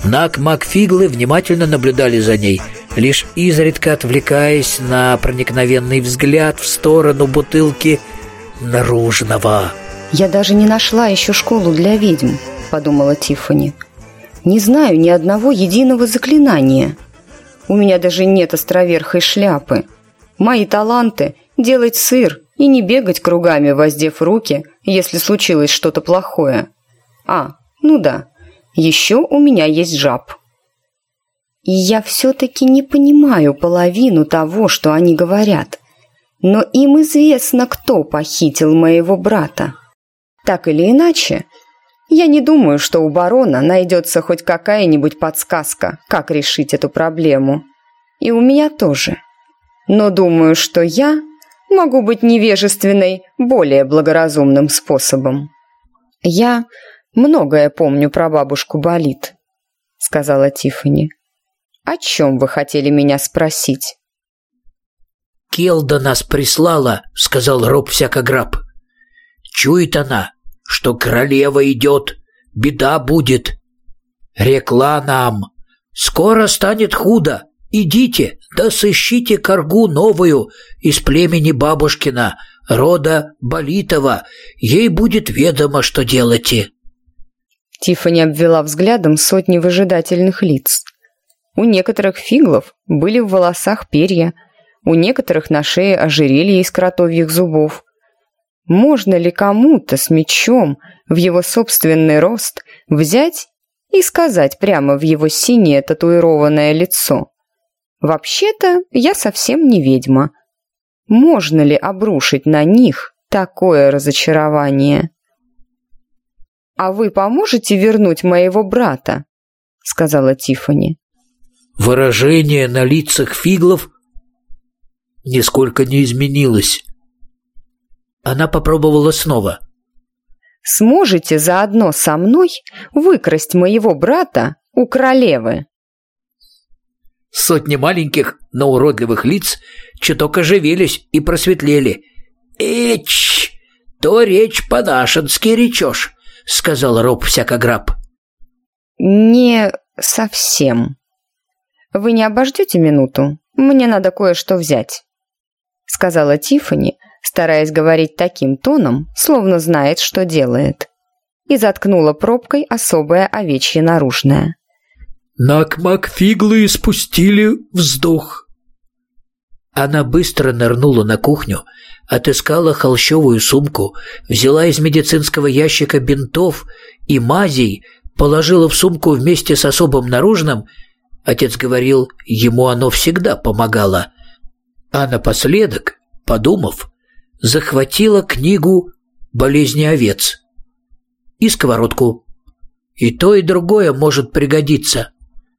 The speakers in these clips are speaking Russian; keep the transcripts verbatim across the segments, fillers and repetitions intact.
Нак-Мак-Фиглы внимательно наблюдали за ней, лишь изредка отвлекаясь на проникновенный взгляд в сторону бутылки наружного. «Я даже не нашла еще школу для ведьм», — подумала Тиффани. «Не знаю ни одного единого заклинания. У меня даже нет островерхой шляпы. Мои таланты — делать сыр и не бегать кругами, воздев руки, если случилось что-то плохое. А, ну да, еще у меня есть жаб». И я все-таки не понимаю половину того, что они говорят. Но им известно, кто похитил моего брата. Так или иначе, я не думаю, что у барона найдется хоть какая-нибудь подсказка, как решить эту проблему. И у меня тоже. Но думаю, что я могу быть невежественной более благоразумным способом. «Я многое помню про бабушку Болит», — сказала Тиффани. «О чем вы хотели меня спросить?» «Келда нас прислала», — сказал Роб Всякограб. «Чует она, что королева идет, беда будет. Рекла нам, скоро станет худо. Идите, да сыщите коргу новую из племени бабушкина, рода Болитова. Ей будет ведомо, что делайте». Тиффани обвела взглядом сотни выжидательных лиц. У некоторых фиглов были в волосах перья, у некоторых на шее ожерелье из кротовьих зубов. Можно ли кому-то с мечом в его собственный рост взять и сказать прямо в его синее татуированное лицо: «Вообще-то я совсем не ведьма». Можно ли обрушить на них такое разочарование? «А вы поможете вернуть моего брата?» — сказала Тиффани. Выражение на лицах фиглов нисколько не изменилось. Она попробовала снова. «Сможете заодно со мной выкрасть моего брата у королевы?» Сотни маленьких, но уродливых лиц чуток оживились и просветлели. «Эч, то речь по-нашенски речешь», — сказал Роб Всякограб. «Не совсем. Вы не обождете минуту? Мне надо кое-что взять», — сказала Тиффани, стараясь говорить таким тоном, словно знает, что делает, и заткнула пробкой особое овечье наружное. Нак-Мак-Фиглы испустили вздох. Она быстро нырнула на кухню, отыскала холщовую сумку, взяла из медицинского ящика бинтов и мазей, положила в сумку вместе с особым наружным. Отец говорил, ему оно всегда помогало. А напоследок, подумав, захватила книгу «Болезни овец» и сковородку. И то, и другое может пригодиться.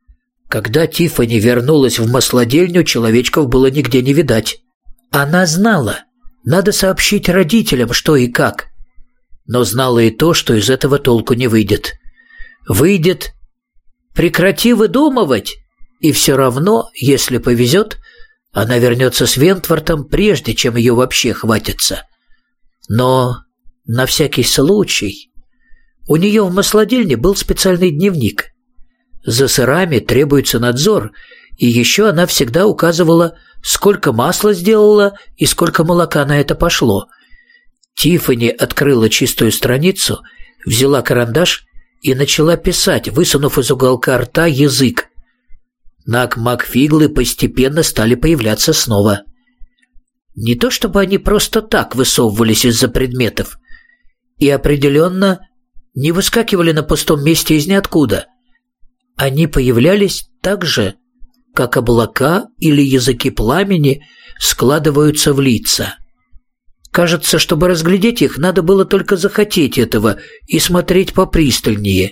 Когда Тиффани вернулась в маслодельню, человечков было нигде не видать. Она знала, надо сообщить родителям, что и как. Но знала и то, что из этого толку не выйдет. Выйдет: прекрати выдумывать, и все равно, если повезет, она вернется с Вентвортом, прежде чем ее вообще хватится. Но на всякий случай у нее в маслодельне был специальный дневник. За сырами требуется надзор, и еще она всегда указывала, сколько масла сделала и сколько молока на это пошло. Тиффани открыла чистую страницу, взяла карандаш и начала писать, высунув из уголка рта язык. Нак-Мак-Фиглы постепенно стали появляться снова. Не то чтобы они просто так высовывались из-за предметов, и определенно не выскакивали на пустом месте из ниоткуда. Они появлялись так же, как облака или языки пламени складываются в лица. Кажется, чтобы разглядеть их, надо было только захотеть этого и смотреть попристальнее.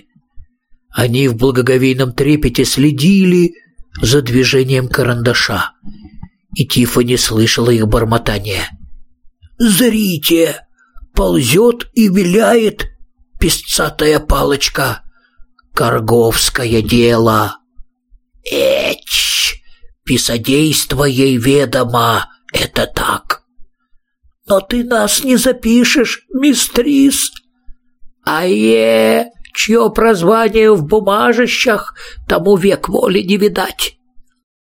Они в благоговейном трепете следили за движением карандаша, и Тиффани слышала их бормотание. «Зрите! Ползет и виляет песцатая палочка. Корговское дело. Эч! Писадейство ей ведомо, это так. Но ты нас не запишешь, мистрис. Ае! чье прозвание в бумажищах, тому век воли не видать.